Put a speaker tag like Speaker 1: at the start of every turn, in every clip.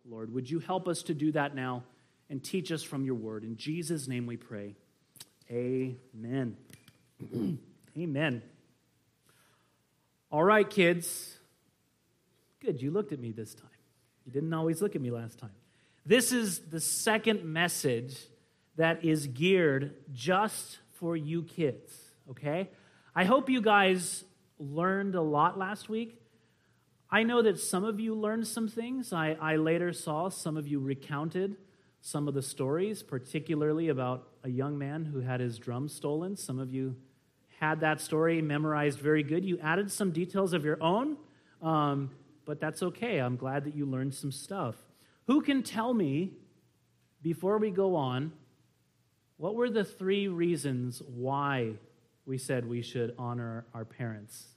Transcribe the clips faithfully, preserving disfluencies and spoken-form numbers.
Speaker 1: Lord. Would you help us to do that now and teach us from your word? In Jesus' name we pray. Amen. Amen. All right, kids. Good, you looked at me this time. You didn't always look at me last time. This is the second message that is geared just for you kids, okay? I hope you guys learned a lot last week. I know that some of you learned some things. I, I later saw some of you recounted some of the stories, particularly about a young man who had his drum stolen. Some of you had that story memorized very good. You added some details of your own, um, but that's okay. I'm glad that you learned some stuff. Who can tell me, before we go on, what were the three reasons why we said we should honor our parents?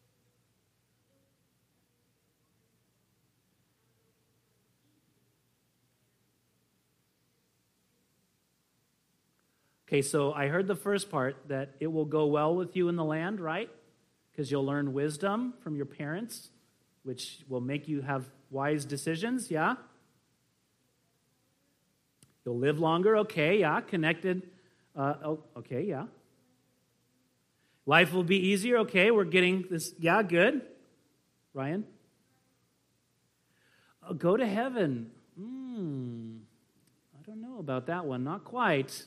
Speaker 1: Okay, so I heard the first part, that it will go well with you in the land, right? Because you'll learn wisdom from your parents, which will make you have wise decisions, yeah? You'll live longer, okay, yeah, connected. Uh, oh, okay, yeah. Life will be easier, okay, we're getting this, yeah, good. Ryan? Uh, go to heaven. Hmm, I don't know about that one, not quite.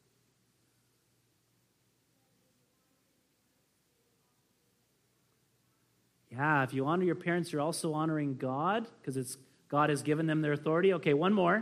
Speaker 1: Yeah, if you honor your parents, you're also honoring God, because it's God has given them their authority. Okay, one more.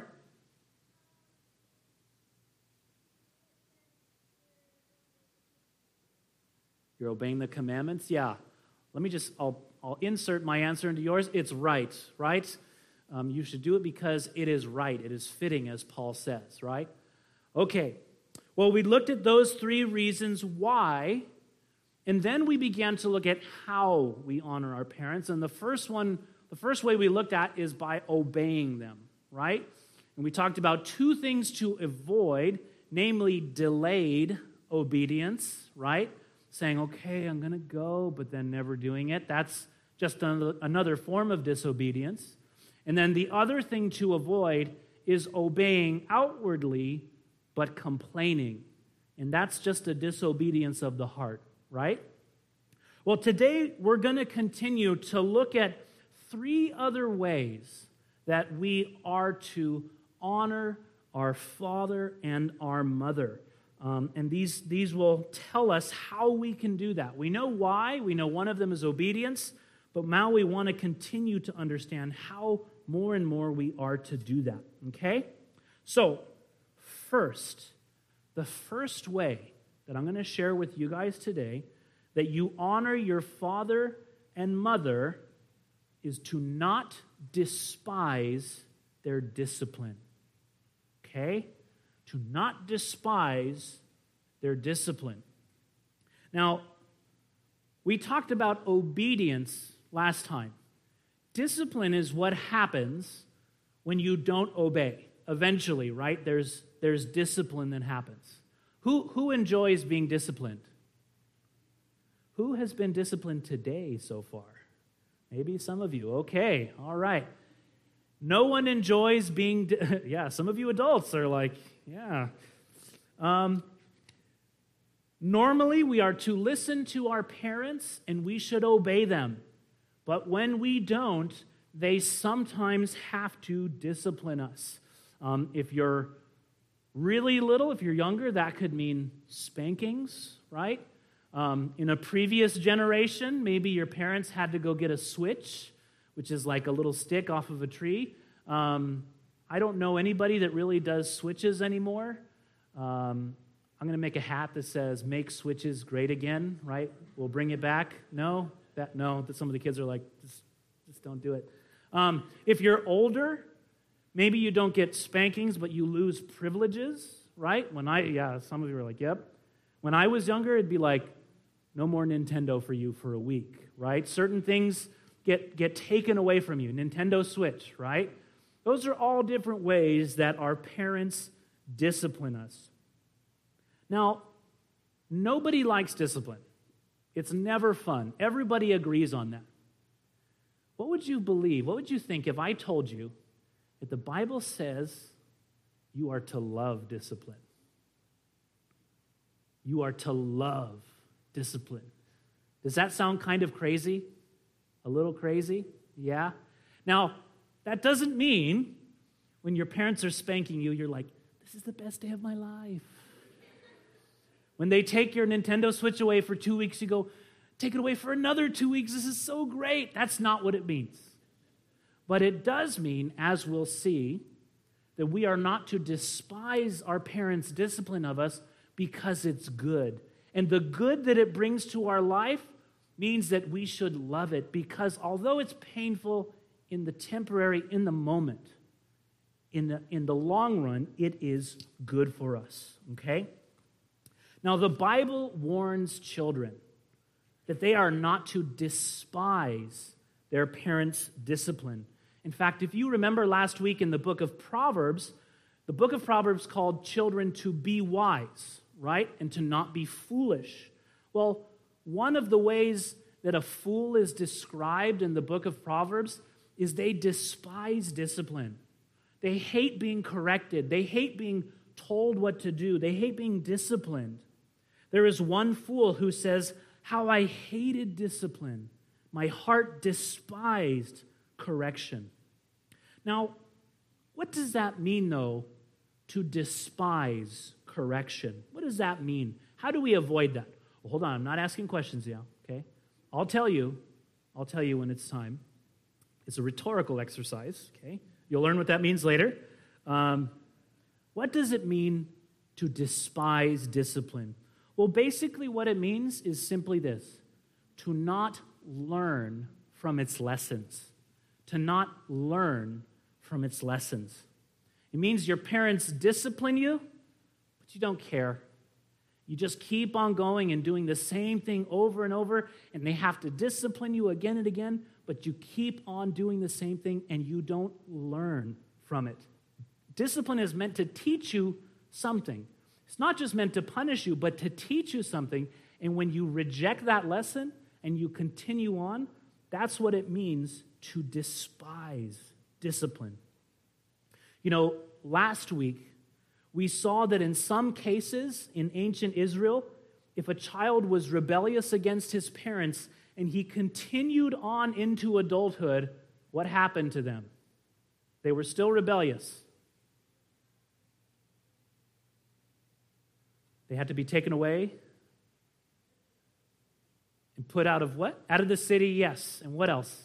Speaker 1: You're obeying the commandments? Yeah. Let me just, I'll, I'll insert my answer into yours. It's right, right? Um, you should do it because it is right. It is fitting, as Paul says, right? Okay. Well, we looked at those three reasons why, and then we began to look at how we honor our parents. And the first one, the first way we looked at is by obeying them, right? And we talked about two things to avoid, namely delayed obedience, right? Saying, okay, I'm going to go, but then never doing it. That's just another form of disobedience. And then the other thing to avoid is obeying outwardly, but complaining. And that's just a disobedience of the heart, right? Well, today we're going to continue to look at three other ways that we are to honor our father and our mother. Um, and these, these will tell us how we can do that. We know why. We know one of them is obedience. But now we want to continue to understand how more and more we are to do that. Okay? So, first, the first way that I'm going to share with you guys today that you honor your father and mother is to not despise their discipline. Okay? To not despise their discipline. Now, we talked about obedience last time. Discipline is what happens when you don't obey. Eventually, right? There's, there's discipline that happens. Who, who enjoys being disciplined? Who has been disciplined today so far? Maybe some of you. Okay, all right. No one enjoys being, di- yeah, some of you adults are like, yeah. Um, normally, we are to listen to our parents and we should obey them. But when we don't, they sometimes have to discipline us. Um, if you're really little, if you're younger, that could mean spankings, right? Um, in a previous generation, maybe your parents had to go get a switch, which is like a little stick off of a tree. Um, I don't know anybody that really does switches anymore. Um, I'm going to make a hat that says, make switches great again, right? We'll bring it back. No? That, no, that some of the kids are like, just, just don't do it. Um, if you're older, maybe you don't get spankings, but you lose privileges, right? When I, yeah, some of you are like, yep. When I was younger, it'd be like, no more Nintendo for you for a week, right? Certain things get, get taken away from you. Nintendo Switch, right? Those are all different ways that our parents discipline us. Now, nobody likes discipline. It's never fun. Everybody agrees on that. What would you believe? What would you think if I told you Yet the Bible says you are to love discipline. You are to love discipline. Does that sound kind of crazy? A little crazy? Yeah? Now, that doesn't mean when your parents are spanking you, you're like, this is the best day of my life. When they take your Nintendo Switch away for two weeks, you go, take it away for another two weeks. This is so great. That's not what it means. But it does mean, as we'll see, that we are not to despise our parents' discipline of us because it's good. And the good that it brings to our life means that we should love it, because although it's painful in the temporary, in the moment, in the, in the long run, it is good for us, okay? Now, the Bible warns children that they are not to despise their parents' discipline. In fact, if you remember last week in the book of Proverbs, the book of Proverbs called children to be wise, right? And to not be foolish. Well, one of the ways that a fool is described in the book of Proverbs is they despise discipline. They hate being corrected. They hate being told what to do. They hate being disciplined. There is one fool who says, how I hated discipline. My heart despised correction. Now, what does that mean, though, to despise correction? What does that mean? How do we avoid that? Well, hold on, I'm not asking questions yet, okay? I'll tell you. I'll tell you when it's time. It's a rhetorical exercise, okay? You'll learn what that means later. Um, what does it mean to despise discipline? Well, basically what it means is simply this: to not learn from its lessons. To not learn from its lessons. It means your parents discipline you, but you don't care. You just keep on going and doing the same thing over and over, and they have to discipline you again and again, but you keep on doing the same thing and you don't learn from it. Discipline is meant to teach you something. It's not just meant to punish you, but to teach you something. And when you reject that lesson and you continue on, that's what it means to despise discipline. You know, last week, we saw that in some cases in ancient Israel, if a child was rebellious against his parents and he continued on into adulthood, what happened to them? They were still rebellious. They had to be taken away and put out of what? Out of the city, yes. And what else?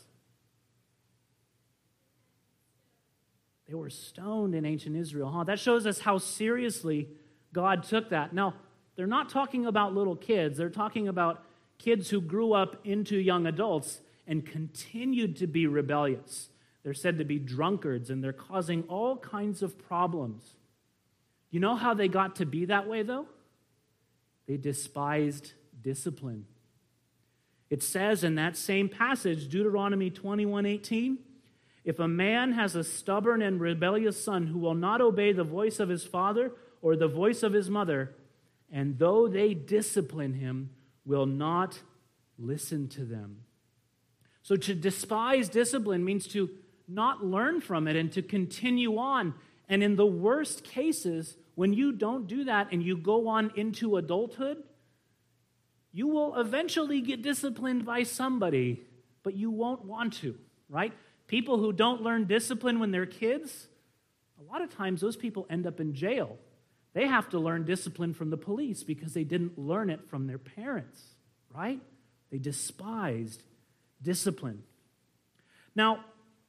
Speaker 1: They were stoned in ancient Israel. Huh? That shows us how seriously God took that. Now, they're not talking about little kids. They're talking about kids who grew up into young adults and continued to be rebellious. They're said to be drunkards, and they're causing all kinds of problems. You know how they got to be that way, though? They despised discipline. It says in that same passage, Deuteronomy twenty-one eighteen, if a man has a stubborn and rebellious son who will not obey the voice of his father or the voice of his mother, and though they discipline him, will not listen to them. So to despise discipline means to not learn from it and to continue on. And in the worst cases, when you don't do that and you go on into adulthood, you will eventually get disciplined by somebody, but you won't want to, right? People who don't learn discipline when they're kids, a lot of times those people end up in jail. They have to learn discipline from the police because they didn't learn it from their parents, right? They despised discipline. Now,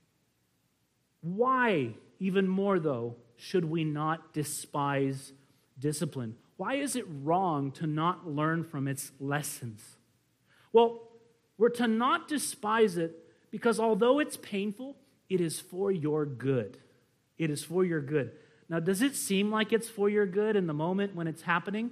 Speaker 1: why, even more though, should we not despise discipline? Why is it wrong to not learn from its lessons? Well, we're to not despise it because although it's painful, it is for your good. It is for your good. Now, does it seem like it's for your good in the moment when it's happening?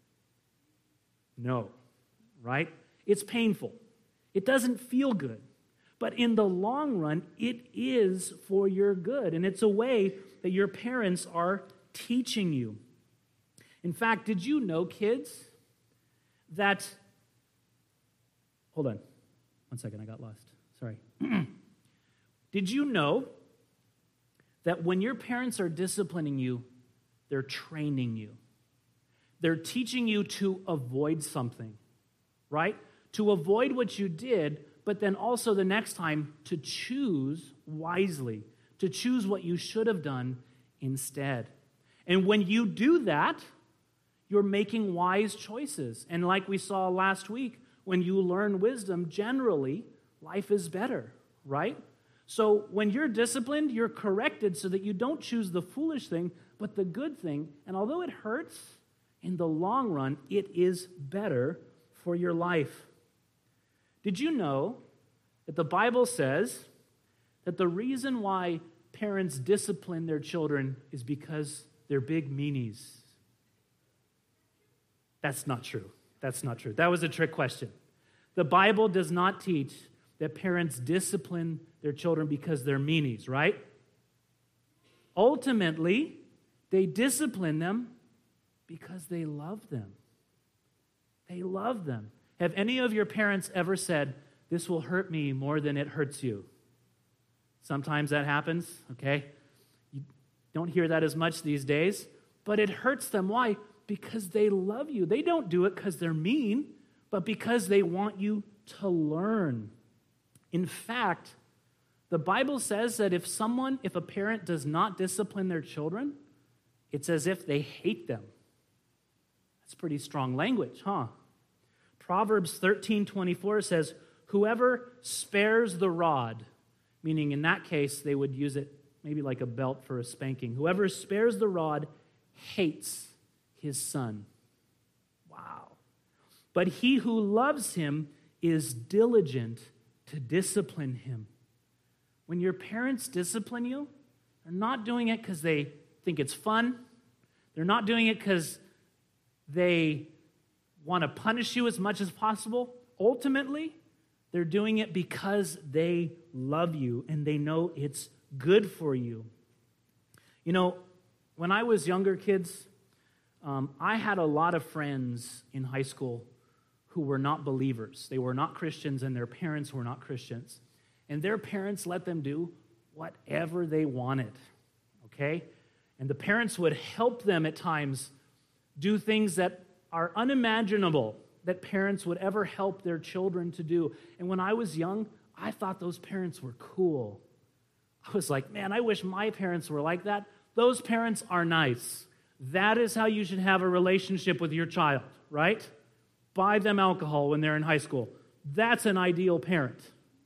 Speaker 1: No, right? It's painful. It doesn't feel good. But in the long run, it is for your good. And it's a way that your parents are teaching you. In fact, did you know, kids, that... Hold on. One second, I got lost. Sorry. Did you know that when your parents are disciplining you, they're training you. They're teaching you to avoid something, right? To avoid what you did, but then also the next time to choose wisely, to choose what you should have done instead. And when you do that, you're making wise choices. And like we saw last week, when you learn wisdom, generally, life is better, right? So when you're disciplined, you're corrected so that you don't choose the foolish thing, but the good thing. And although it hurts, in the long run, it is better for your life. Did you know that the Bible says that the reason why parents discipline their children is because they're big meanies? That's not true. That's not true. That was a trick question. The Bible does not teach that parents discipline their children because they're meanies, right? Ultimately, they discipline them because they love them. They love them. Have any of your parents ever said, "This will hurt me more than it hurts you"? Sometimes that happens, okay? You don't hear that as much these days, but it hurts them. Why? Because they love you. They don't do it because they're mean, but because they want you to learn. In fact, the Bible says that if someone, if a parent does not discipline their children, it's as if they hate them. That's pretty strong language, huh? Proverbs thirteen twenty-four says, "Whoever spares the rod," meaning in that case, they would use it maybe like a belt for a spanking. "Whoever spares the rod hates his son." Wow. "But he who loves him is diligent to discipline him." When your parents discipline you, they're not doing it because they think it's fun. They're not doing it because they want to punish you as much as possible. Ultimately, they're doing it because they love you and they know it's good for you. You know, when I was younger, kids, um, I had a lot of friends in high school who were not believers. They were not Christians, and their parents were not Christians. And their parents let them do whatever they wanted, okay? And the parents would help them at times do things that are unimaginable that parents would ever help their children to do. And when I was young, I thought those parents were cool. I was like, man, I wish my parents were like that. Those parents are nice. That is how you should have a relationship with your child, right? Buy them alcohol when they're in high school. That's an ideal parent.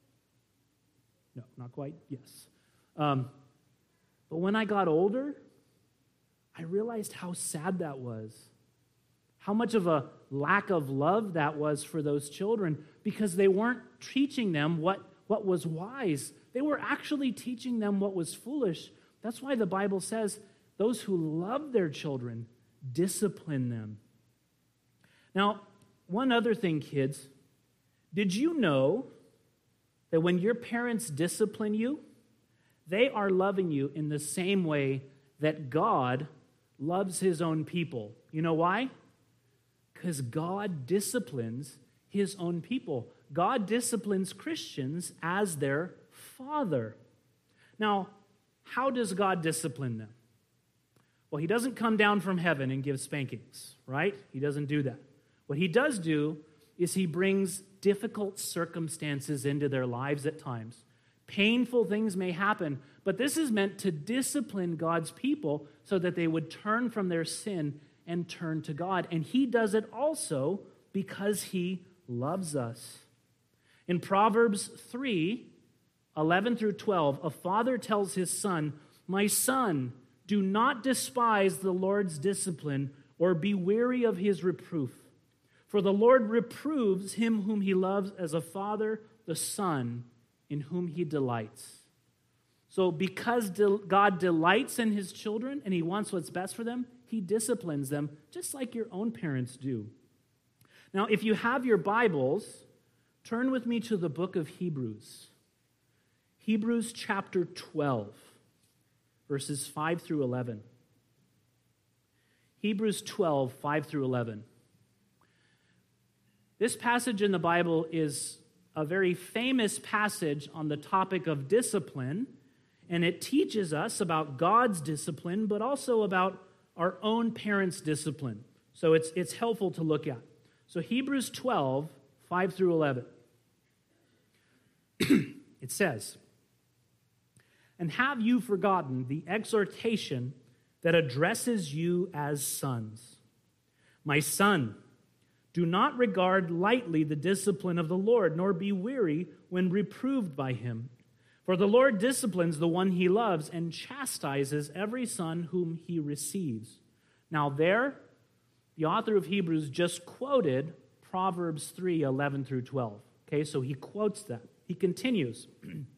Speaker 1: No, not quite, yes. Um, but when I got older, I realized how sad that was. How much of a lack of love that was for those children, because they weren't teaching them what, what was wise. They were actually teaching them what was foolish. That's why the Bible says those who love their children discipline them. Now, one other thing, kids. Did you know that when your parents discipline you, they are loving you in the same way that God loves his own people? You know why? Because God disciplines his own people. God disciplines Christians as their father. Now, how does God discipline them? Well, he doesn't come down from heaven and give spankings, right? He doesn't do that. What he does do is he brings difficult circumstances into their lives at times. Painful things may happen, but this is meant to discipline God's people so that they would turn from their sin and turn to God. And he does it also because he loves us. In Proverbs three, eleven through twelve, a father tells his son, "My son, do not despise the Lord's discipline or be weary of his reproof. For the Lord reproves him whom he loves as a father the son in whom he delights." So because God delights in his children and he wants what's best for them, he disciplines them just like your own parents do. Now, if you have your Bibles, turn with me to the book of Hebrews. Hebrews chapter twelve, verses five through eleven. Hebrews twelve, five through eleven. This passage in the Bible is a very famous passage on the topic of discipline, And it teaches us about God's discipline, but also about our own parents' discipline. So it's, it's helpful to look at. So Hebrews twelve, five through eleven. It says, "And have you forgotten the exhortation that addresses you as sons? My son, do not regard lightly the discipline of the Lord, nor be weary when reproved by him. For the Lord disciplines the one he loves and chastises every son whom he receives." Now there, the author of Hebrews just quoted Proverbs three, eleven through twelve. Okay, so he quotes that. He continues,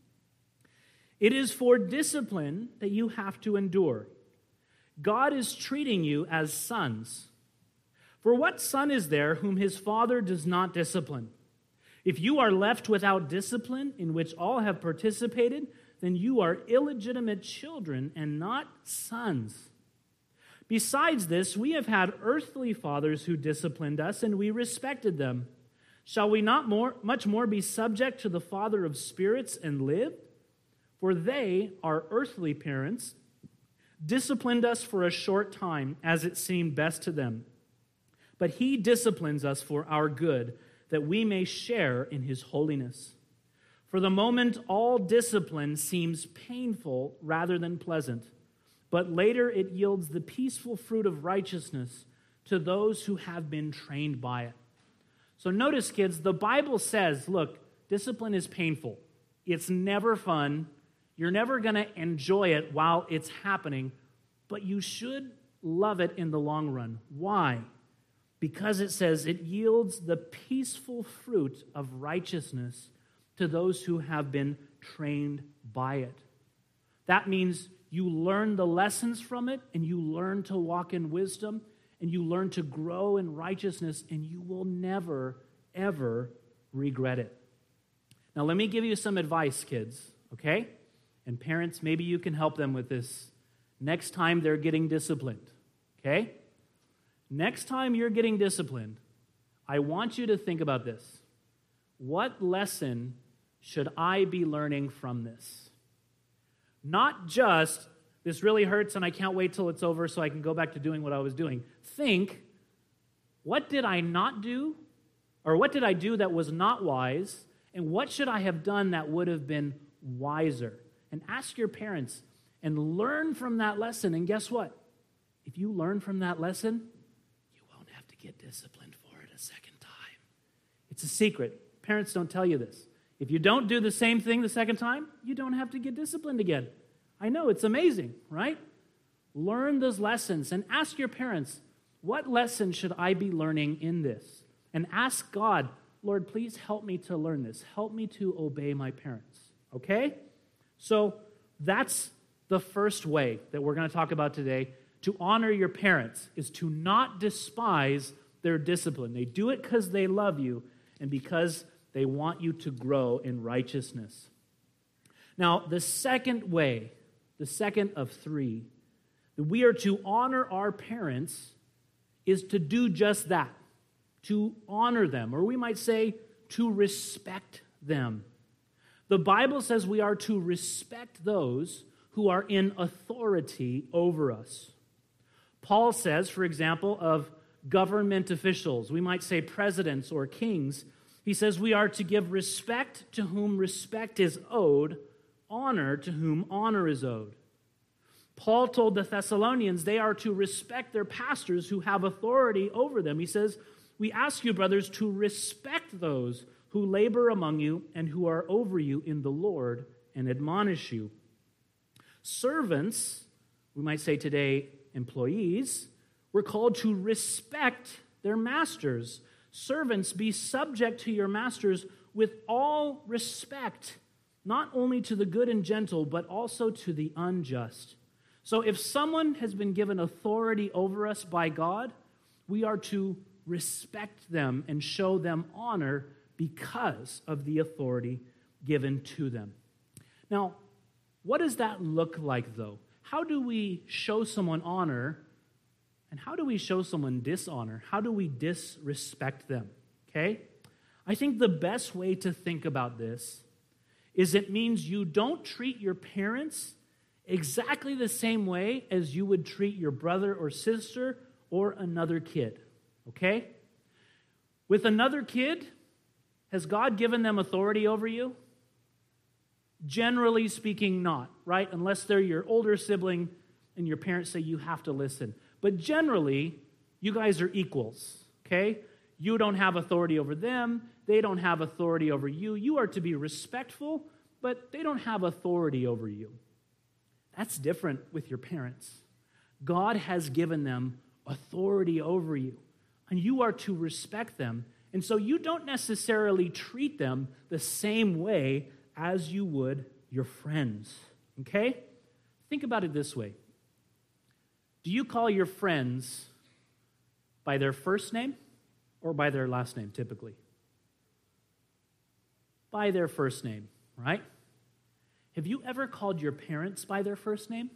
Speaker 1: "It is for discipline that you have to endure. God is treating you as sons. For what son is there whom his father does not discipline? If you are left without discipline, in which all have participated, then you are illegitimate children and not sons. Besides this, we have had earthly fathers who disciplined us, and we respected them. Shall we not more, much more be subject to the Father of spirits and live? For they, our earthly parents, disciplined us for a short time, as it seemed best to them. But he disciplines us for our good, that we may share in his holiness. For the moment, all discipline seems painful rather than pleasant, but later it yields the peaceful fruit of righteousness to those who have been trained by it." So notice, kids, the Bible says, look, discipline is painful. It's never fun. You're never going to enjoy it while it's happening, but you should love it in the long run. Why? Because it says it yields the peaceful fruit of righteousness to those who have been trained by it. That means you learn the lessons from it, and you learn to walk in wisdom, and you learn to grow in righteousness, and you will never, ever regret it. Now, let me give you some advice, kids, okay? And parents, maybe you can help them with this next time they're getting disciplined, okay? Next time you're getting disciplined, I want you to think about this. What lesson should I be learning from this? Not just, this really hurts and I can't wait till it's over so I can go back to doing what I was doing. Think, what did I not do? Or what did I do that was not wise? And what should I have done that would have been wiser? And ask your parents and learn from that lesson. And guess what? If you learn from that lesson, you won't have to get disciplined for it a second time. It's a secret. Parents don't tell you this. If you don't do the same thing the second time, you don't have to get disciplined again. I know, it's amazing, right? Learn those lessons and ask your parents, what lesson should I be learning in this? And ask God, Lord, please help me to learn this. Help me to obey my parents, okay? So that's the first way that we're going to talk about today. To honor your parents is to not despise their discipline. They do it because they love you and because they want you to grow in righteousness. Now, the second way, the second of three, that we are to honor our parents is to do just that, to honor them, or we might say to respect them. The Bible says we are to respect those who are in authority over us. Paul says, for example, of government officials, we might say presidents or kings, he says we are to give respect to whom respect is owed, honor to whom honor is owed. Paul told the Thessalonians they are to respect their pastors who have authority over them. He says, we ask you, brothers, to respect those who labor among you and who are over you in the Lord and admonish you. Servants, we might say today employees, were called to respect their masters. Servants, be subject to your masters with all respect, not only to the good and gentle, but also to the unjust. So if someone has been given authority over us by God, we are to respect them and show them honor because of the authority given to them. Now, what does that look like, though? How do we show someone honor, and how do we show someone dishonor? How do we disrespect them? Okay? I think the best way to think about this is it means you don't treat your parents exactly the same way as you would treat your brother or sister or another kid, okay? With another kid, has God given them authority over you? Generally speaking, not, right? Unless they're your older sibling and your parents say you have to listen. But generally, you guys are equals, okay? You don't have authority over them. They don't have authority over you. You are to be respectful, but they don't have authority over you. That's different with your parents. God has given them authority over you, and you are to respect them. And so you don't necessarily treat them the same way as you would your friends, okay? Think about it this way. Do you call your friends by their first name or by their last name typically? By their first name, right? Have you ever called your parents by their first name?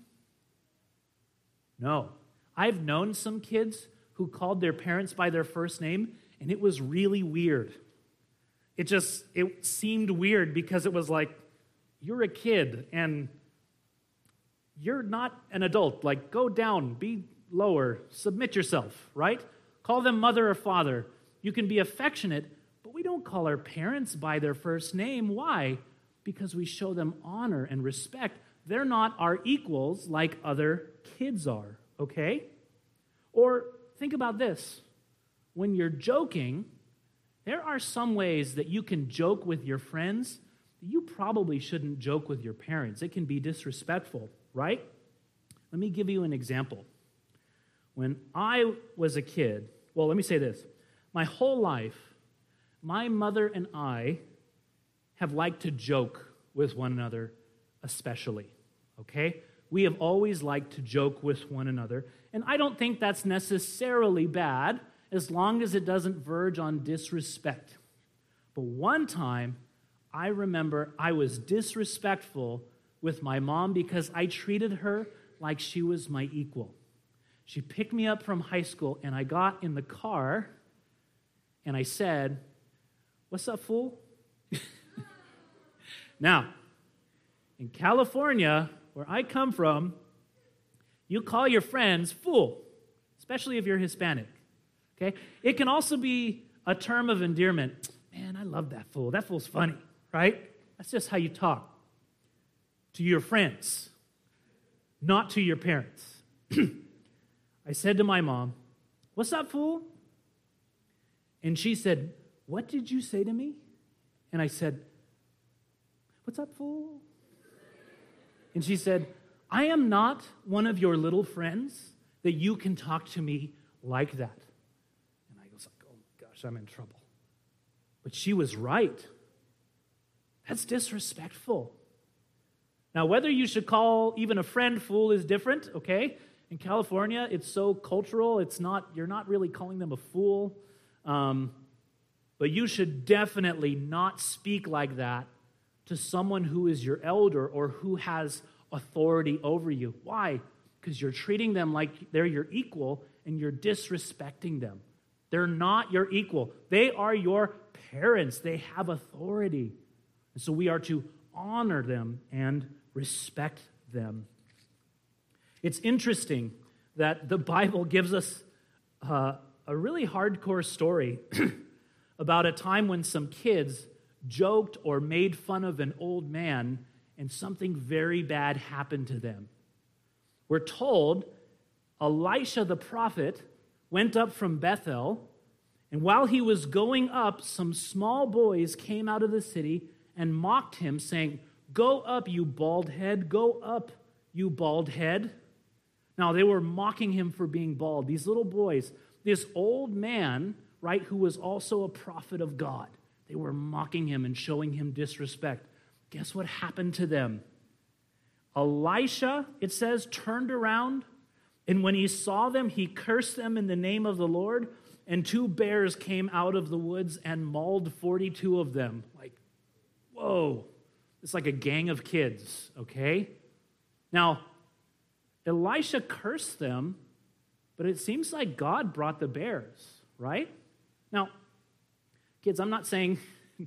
Speaker 1: No. I've known some kids who called their parents by their first name, and it was really weird. It just, it seemed weird because it was like, you're a kid, and you're not an adult. Like, go down, be lower, submit yourself, right? Call them mother or father. You can be affectionate, but we don't call our parents by their first name. Why? Because we show them honor and respect. They're not our equals like other kids are, okay? Or think about this. When you're joking, there are some ways that you can joke with your friends that you probably shouldn't joke with your parents. It can be disrespectful, right? Let me give you an example. When I was a kid, well, let me say this. My whole life, my mother and I have liked to joke with one another, especially, okay? We have always liked to joke with one another, and I don't think that's necessarily bad as long as it doesn't verge on disrespect. But one time, I remember I was disrespectful with my mom because I treated her like she was my equal. She picked me up from high school, and I got in the car, and I said, "What's up, fool?" Now, in California, where I come from, you call your friends fool, especially if you're Hispanic, okay? It can also be a term of endearment. Man, I love that fool. That fool's funny, right? That's just how you talk to your friends, not to your parents. I said to my mom, "What's up, fool?" And she said, "What did you say to me?" And I said, "What's up, fool?" And she said, "I am not one of your little friends that you can talk to me like that." And I was like, oh my gosh, I'm in trouble. But she was right. That's disrespectful. Now, whether you should call even a friend fool is different, okay? In California, it's so cultural. It's not, you're not really calling them a fool. Um, but you should definitely not speak like that to someone who is your elder or who has authority over you. Why? Because you're treating them like they're your equal and you're disrespecting them. They're not your equal. They are your parents. They have authority. And so we are to honor them and respect them. It's interesting that the Bible gives us uh, a really hardcore story about a time when some kids joked or made fun of an old man and something very bad happened to them. We're told Elisha the prophet went up from Bethel, and while he was going up, some small boys came out of the city and mocked him, saying, "Go up, you bald head, go up, you bald head." Now, they were mocking him for being bald. These little boys, this old man, right, who was also a prophet of God, they were mocking him and showing him disrespect. Guess what happened to them? Elisha, it says, turned around, and when he saw them, he cursed them in the name of the Lord, and two bears came out of the woods and mauled forty-two of them. Like, whoa. It's like a gang of kids, okay? Now, Elisha cursed them, but it seems like God brought the bears, right? Now, kids, I'm not saying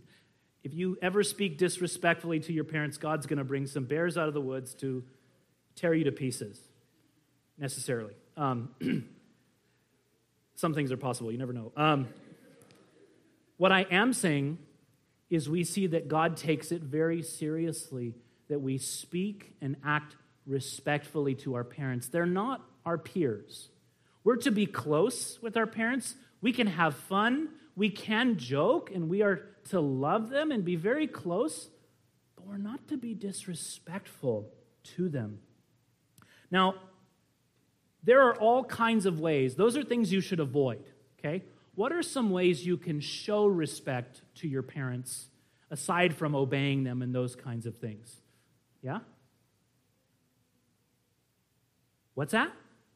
Speaker 1: if you ever speak disrespectfully to your parents, God's going to bring some bears out of the woods to tear you to pieces, necessarily. Um, some things are possible. You never know. Um, what I am saying is we see that God takes it very seriously that we speak and act respectfully to our parents. They're not our peers. We're to be close with our parents. We can have fun. We can joke, and we are to love them and be very close, but we're not to be disrespectful to them. Now, there are all kinds of ways. Those are things you should avoid, okay? What are some ways you can show respect to your parents aside from obeying them and those kinds of things? Yeah? What's that?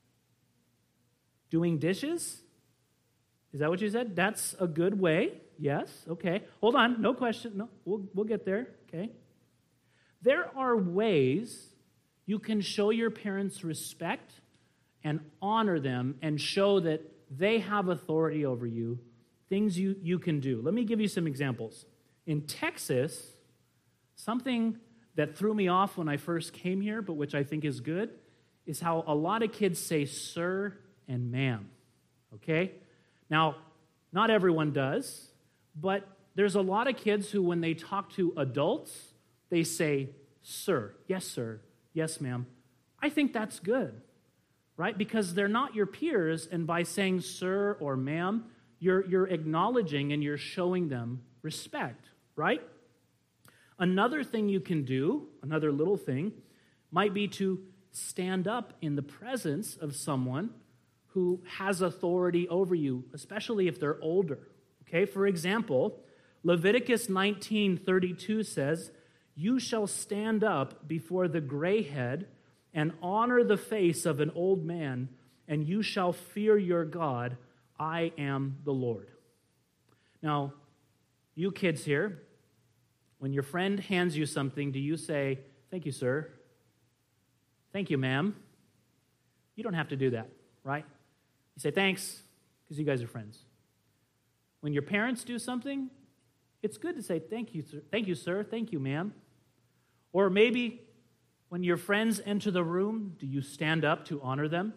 Speaker 1: Doing dishes? Is that what you said? That's a good way. Yes, okay. Hold on, no question. No, we'll, we'll get there, okay? There are ways you can show your parents respect and honor them and show that they have authority over you, things you, you can do. Let me give you some examples. In Texas, something that threw me off when I first came here, but which I think is good, is how a lot of kids say sir and ma'am, okay? Now, not everyone does, but there's a lot of kids who, when they talk to adults, they say sir, yes, sir, yes, ma'am. I think that's good, right? Because they're not your peers, and by saying sir or ma'am, you're, you're acknowledging and you're showing them respect, right? Another thing you can do, another little thing, might be to stand up in the presence of someone who has authority over you, especially if they're older. Okay, for example, Leviticus nineteen thirty-two says, "You shall stand up before the gray head and honor the face of an old man, and you shall fear your God. I am the Lord." Now, you kids here, when your friend hands you something, do you say, "Thank you, sir"? "Thank you, ma'am"? You don't have to do that, right? You say thanks because you guys are friends. When your parents do something, it's good to say thank you, sir. Thank you, sir. Thank you, ma'am. Or maybe when your friends enter the room, do you stand up to honor them?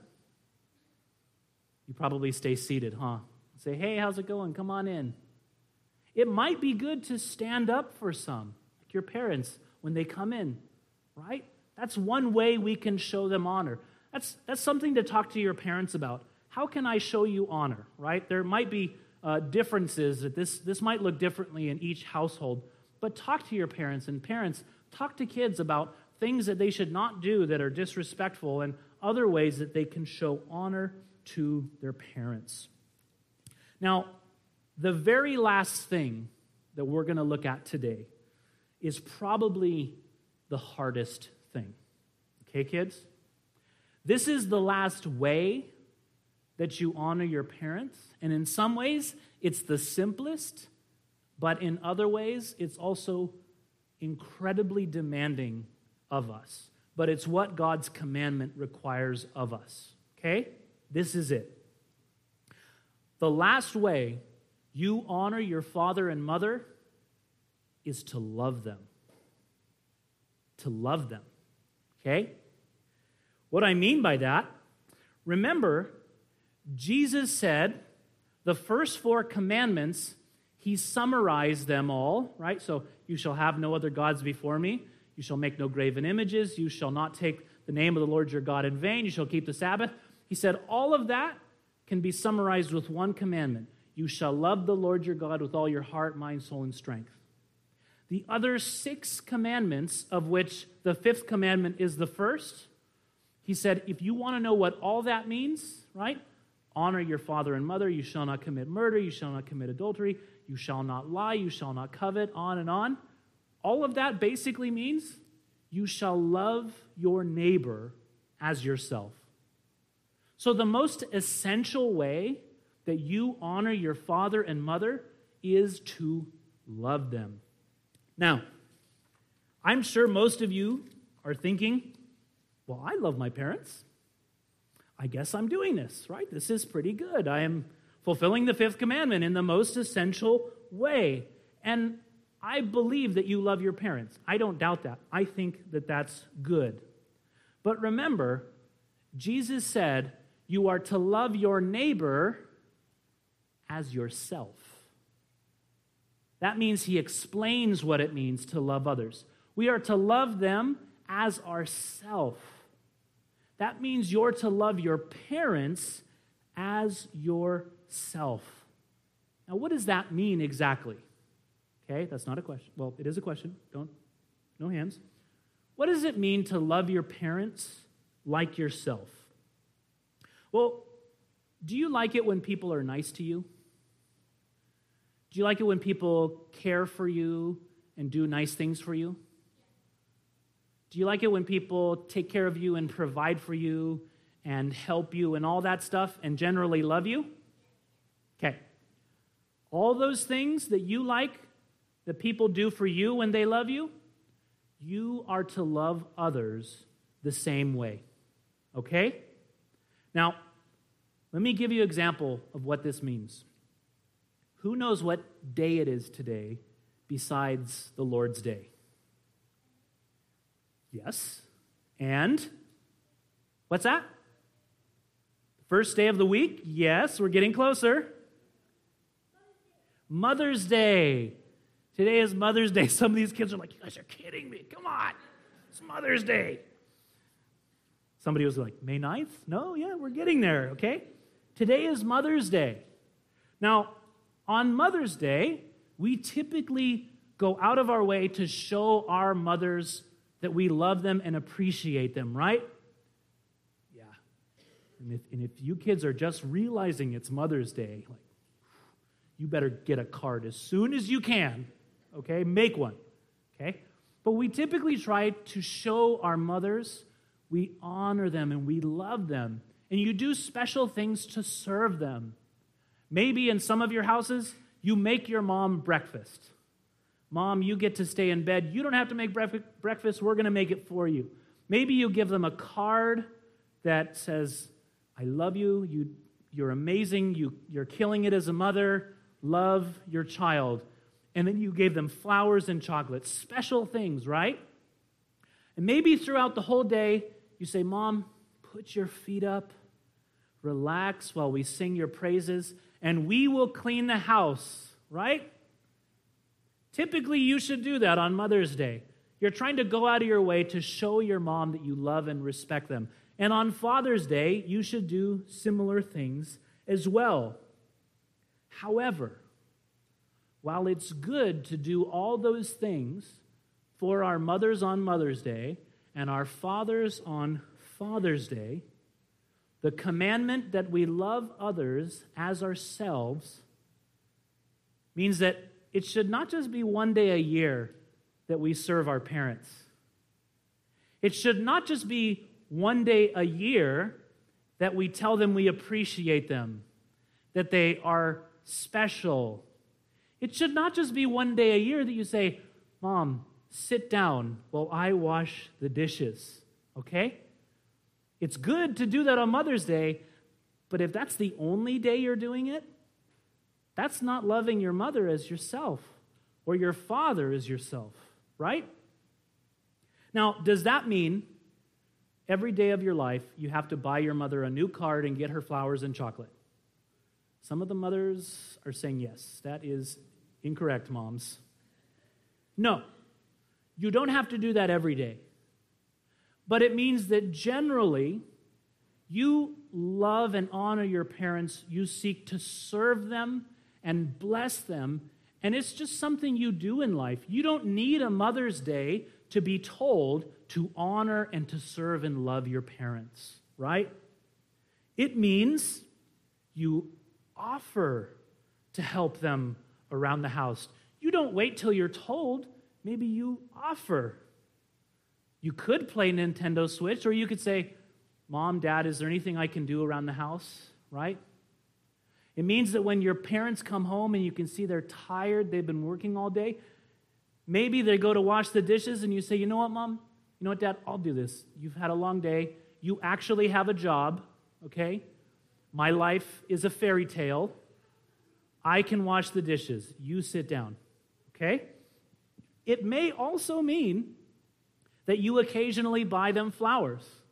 Speaker 1: You probably stay seated, huh? Say, "Hey, how's it going? Come on in." It might be good to stand up for some, like your parents, when they come in, right? That's one way we can show them honor. That's, that's something to talk to your parents about. How can I show you honor, right? There might be uh, differences that this, this might look differently in each household, but talk to your parents, and parents, talk to kids about things that they should not do that are disrespectful and other ways that they can show honor to their parents. Now, the very last thing that we're going to look at today is probably the hardest thing. Okay, kids? This is the last way that you honor your parents, and in some ways, it's the simplest, but in other ways, it's also incredibly demanding of us. But it's what God's commandment requires of us. Okay? This is it. The last way you honor your father and mother is to love them. To love them. Okay? What I mean by that, remember, Jesus said the first four commandments, he summarized them all, right? So, you shall have no other gods before me. You shall make no graven images. You shall not take the name of the Lord your God in vain. You shall keep the Sabbath. He said all of that can be summarized with one commandment. You shall love the Lord your God with all your heart, mind, soul, and strength. The other six commandments, of which the fifth commandment is the first, he said, if you want to know what all that means, right? Honor your father and mother. You shall not commit murder. You shall not commit adultery. You shall not lie. You shall not covet, on and on. All of that basically means you shall love your neighbor as yourself. So the most essential way that you honor your father and mother is to love them. Now, I'm sure most of you are thinking, well, I love my parents. I guess I'm doing this, right? This is pretty good. I am fulfilling the fifth commandment in the most essential way. And I believe that you love your parents. I don't doubt that. I think that that's good. But remember, Jesus said, you are to love your neighbor as yourself. That means he explains what it means to love others. We are to love them as ourself. That means you're to love your parents as yourself. Now, what does that mean exactly? Okay, that's not a question. Well, it is a question. Don't, no hands. What does it mean to love your parents like yourself? Well, do you like it when people are nice to you? Do you like it when people care for you and do nice things for you? Do you like it when people take care of you and provide for you and help you and all that stuff and generally love you? Okay. All those things that you like, that people do for you when they love you, you are to love others the same way. Okay? Now, let me give you an example of what this means. Who knows what day it is today besides the Lord's Day? Yes. And what's that? First day of the week? Yes, we're getting closer. Mother's Day. Today is Mother's Day. Some of these kids are like, you guys are kidding me. Come on. It's Mother's Day. Somebody was like, May ninth? No, yeah, we're getting there, okay? Today is Mother's Day. Now, on Mother's Day, we typically go out of our way to show our mothers that we love them and appreciate them, right? Yeah. And if, and if you kids are just realizing it's Mother's Day, like, you better get a card as soon as you can, okay? Make one, okay? But we typically try to show our mothers we honor them and we love them. And you do special things to serve them. Maybe in some of your houses, you make your mom breakfast. Mom, you get to stay in bed. You don't have to make breakfast. We're going to make it for you. Maybe you give them a card that says, I love you. you you're amazing. You, you're killing it as a mother. Love your child. And then you gave them flowers and chocolate. Special things, right? And maybe throughout the whole day, you say, Mom, put your feet up. Relax while we sing your praises. And we will clean the house, right? Typically, you should do that on Mother's Day. You're trying to go out of your way to show your mom that you love and respect them. And on Father's Day, you should do similar things as well. However, while it's good to do all those things for our mothers on Mother's Day and our fathers on Father's Day, the commandment that we love others as ourselves means that it should not just be one day a year that we serve our parents. It should not just be one day a year that we tell them we appreciate them, that they are special. It should not just be one day a year that you say, Mom, sit down while I wash the dishes, okay? It's good to do that on Mother's Day, but if that's the only day you're doing it, that's not loving your mother as yourself or your father as yourself, right? Now, does that mean every day of your life you have to buy your mother a new card and get her flowers and chocolate? Some of the mothers are saying yes. That is incorrect, moms. No, you don't have to do that every day. But it means that generally, you love and honor your parents. You seek to serve them and bless them. And it's just something you do in life. You don't need a Mother's Day to be told to honor and to serve and love your parents, right? It means you offer to help them around the house. You don't wait till you're told. Maybe you offer. You could play Nintendo Switch, or you could say, Mom, Dad, is there anything I can do around the house, right? It means that when your parents come home and you can see they're tired, they've been working all day, maybe they go to wash the dishes and you say, you know what, Mom? You know what, Dad? I'll do this. You've had a long day. You actually have a job, okay? My life is a fairy tale. I can wash the dishes. You sit down, okay? It may also mean that you occasionally buy them flowers.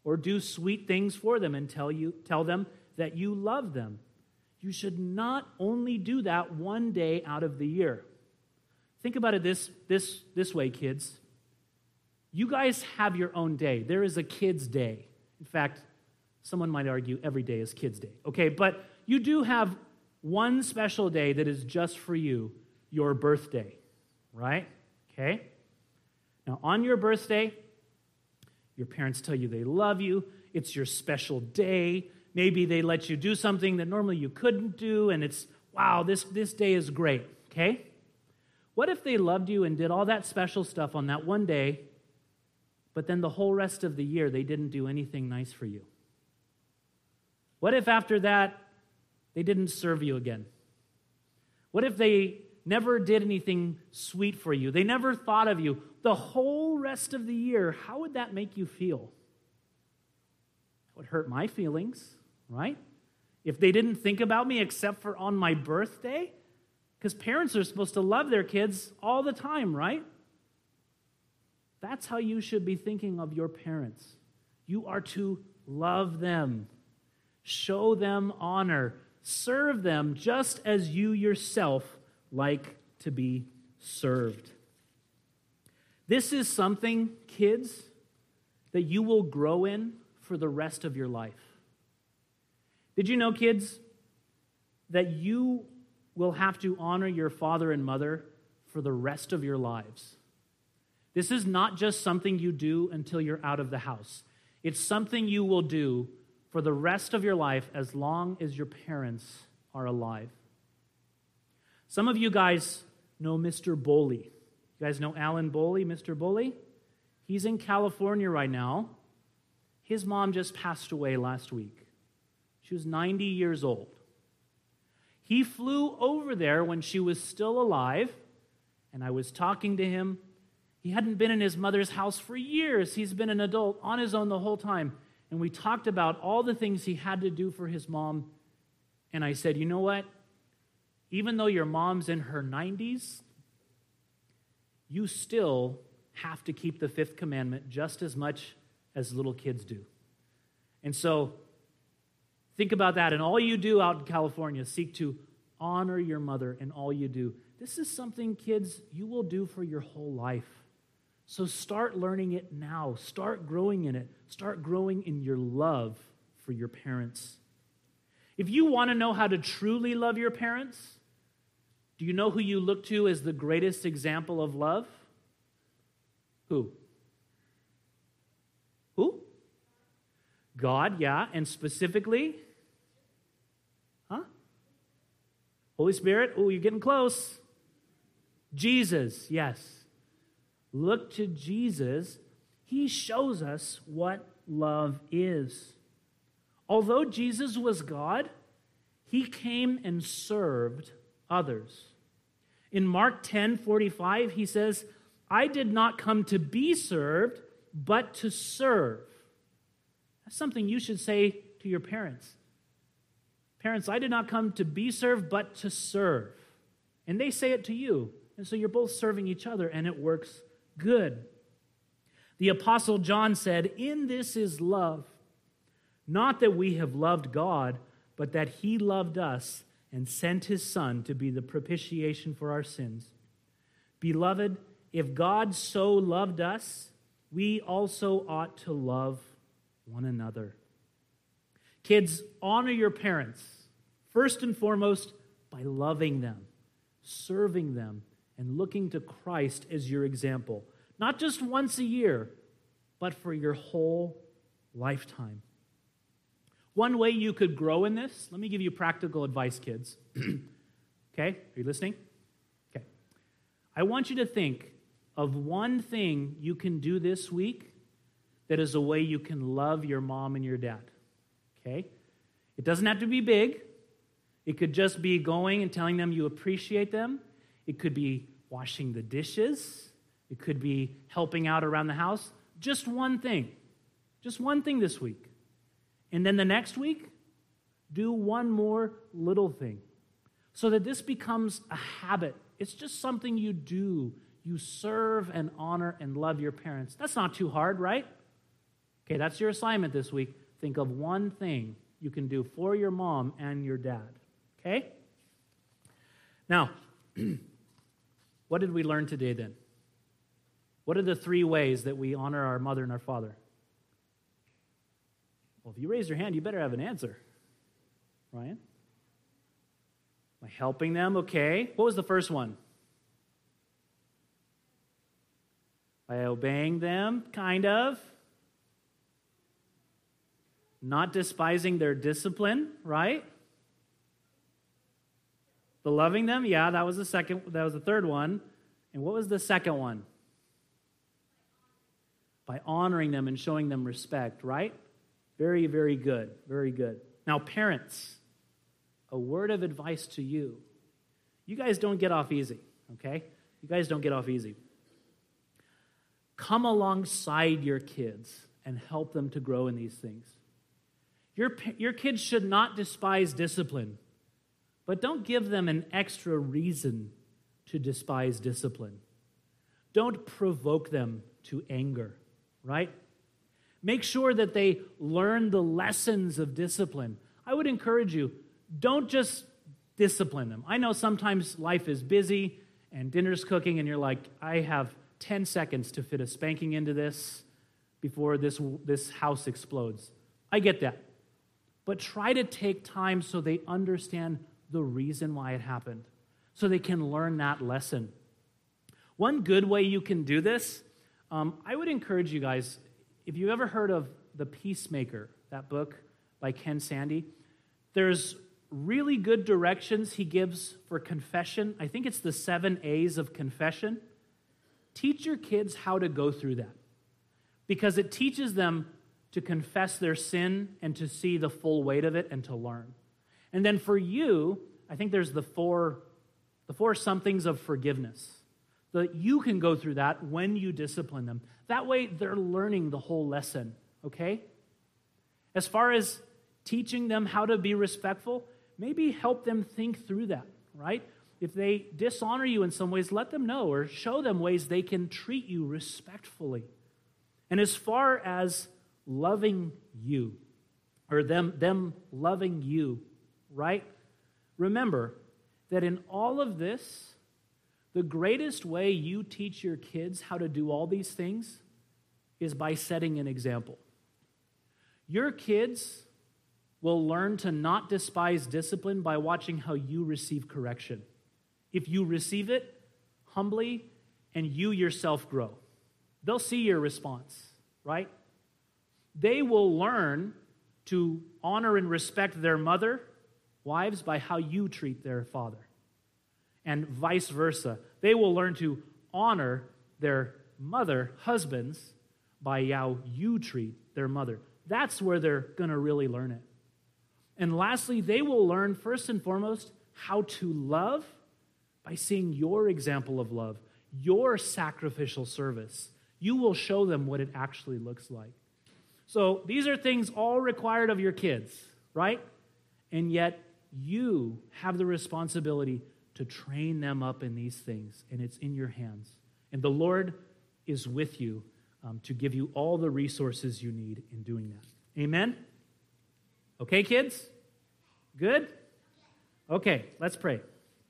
Speaker 1: or do sweet things for them and tell you tell them that you love them. You should not only do that one day out of the year. Think about it this, this, this way, kids. You guys have your own day. There is a kid's day. In fact, someone might argue every day is kid's day. Okay, but you do have one special day that is just for you, your birthday, right? Okay? Now, on your birthday, your parents tell you they love you. It's your special day. Maybe they let you do something that normally you couldn't do, and it's, wow, this, this day is great, okay? What if they loved you and did all that special stuff on that one day, but then the whole rest of the year they didn't do anything nice for you? What if after that they didn't serve you again? What if they never did anything sweet for you? They never thought of you the whole rest of the year. How would that make you feel? It would hurt my feelings, right? If they didn't think about me except for on my birthday, because parents are supposed to love their kids all the time, right? That's how you should be thinking of your parents. You are to love them, show them honor, serve them just as you yourself like to be served. This is something, kids, that you will grow in for the rest of your life. Did you know, kids, that you will have to honor your father and mother for the rest of your lives? This is not just something you do until you're out of the house. It's something you will do for the rest of your life as long as your parents are alive. Some of you guys know Mister Boley. You guys know Alan Boley, Mister Boley? He's in California right now. His mom just passed away last week. She was ninety years old. He flew over there when she was still alive, and I was talking to him. He hadn't been in his mother's house for years. He's been an adult on his own the whole time. And we talked about all the things he had to do for his mom. And I said, you know what? Even though your mom's in her nineties, you still have to keep the fifth commandment just as much as little kids do. And so, think about that. And all you do out in California, seek to honor your mother in all you do. This is something, kids, you will do for your whole life. So start learning it now. Start growing in it. Start growing in your love for your parents. If you want to know how to truly love your parents, do you know who you look to as the greatest example of love? Who? Who? God, yeah, and specifically? Huh? Holy Spirit? Oh, you're getting close. Jesus, yes. Look to Jesus. He shows us what love is. Although Jesus was God, he came and served others. In Mark ten forty-five, he says, I did not come to be served, but to serve. That's something you should say to your parents. Parents, I did not come to be served, but to serve. And they say it to you. And so you're both serving each other, and it works good. The Apostle John said, in this is love, not that we have loved God, but that he loved us and sent his Son to be the propitiation for our sins. Beloved, if God so loved us, we also ought to love one another. Kids, honor your parents, first and foremost, by loving them, serving them, and looking to Christ as your example. Not just once a year, but for your whole lifetime. One way you could grow in this, let me give you practical advice, kids. Okay, are you listening? Okay. I want you to think of one thing you can do this week that is a way you can love your mom and your dad. Okay? It doesn't have to be big. It could just be going and telling them you appreciate them. It could be washing the dishes. It could be helping out around the house. Just one thing. Just one thing this week. And then the next week, do one more little thing so that this becomes a habit. It's just something you do. You serve and honor and love your parents. That's not too hard, right? Okay, that's your assignment this week. Think of one thing you can do for your mom and your dad. Okay? Now, what did we learn today then? What are the three ways that we honor our mother and our father? Well, if you raise your hand, you better have an answer. Ryan? By helping them, okay. What was the first one? By obeying them, kind of. Not despising their discipline, right? The loving them, yeah, that was the second, that was the third one. And what was the second one? By honoring them and showing them respect, right? Very, very good, very good. Now, parents, a word of advice to you. You guys don't get off easy, okay? You guys don't get off easy. Come alongside your kids and help them to grow in these things. Your, your kids should not despise discipline, but don't give them an extra reason to despise discipline. Don't provoke them to anger, right? Make sure that they learn the lessons of discipline. I would encourage you, don't just discipline them. I know sometimes life is busy and dinner's cooking and you're like, I have ten seconds to fit a spanking into this before this, this house explodes. I get that. But try to take time so they understand the reason why it happened, so they can learn that lesson. One good way you can do this, um, I would encourage you guys, if you've ever heard of The Peacemaker, that book by Ken Sande, there's really good directions he gives for confession. I think it's the seven A's of confession. Teach your kids how to go through that, because it teaches them to confess their sin and to see the full weight of it and to learn. And then for you, I think there's the four, the four somethings of forgiveness. So that you can go through that when you discipline them. That way they're learning the whole lesson, okay? As far as teaching them how to be respectful, maybe help them think through that, right? If they dishonor you in some ways, let them know or show them ways they can treat you respectfully. And as far as loving you, or them, them loving you, right? Remember that in all of this, the greatest way you teach your kids how to do all these things is by setting an example. Your kids will learn to not despise discipline by watching how you receive correction. If you receive it humbly and you yourself grow, they'll see your response, right? They will learn to honor and respect their mother, wives, by how you treat their father. And vice versa. They will learn to honor their mother, husbands, by how you treat their mother. That's where they're going to really learn it. And lastly, they will learn, first and foremost, how to love by seeing your example of love, your sacrificial service. You will show them what it actually looks like. So these are things all required of your kids, right? And yet you have the responsibility to train them up in these things, and it's in your hands. And the Lord is with you um, to give you all the resources you need in doing that. Amen? Okay, kids? Good? Okay, let's pray.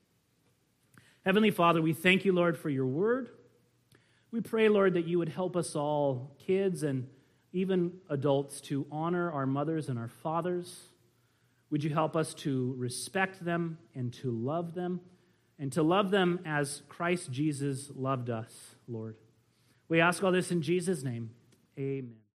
Speaker 1: Heavenly Father, we thank you, Lord, for your word. We pray, Lord, that you would help us all, kids and even adults, to honor our mothers and our fathers. Would you help us to respect them and to love them, and to love them as Christ Jesus loved us, Lord. We ask all this in Jesus' name. Amen.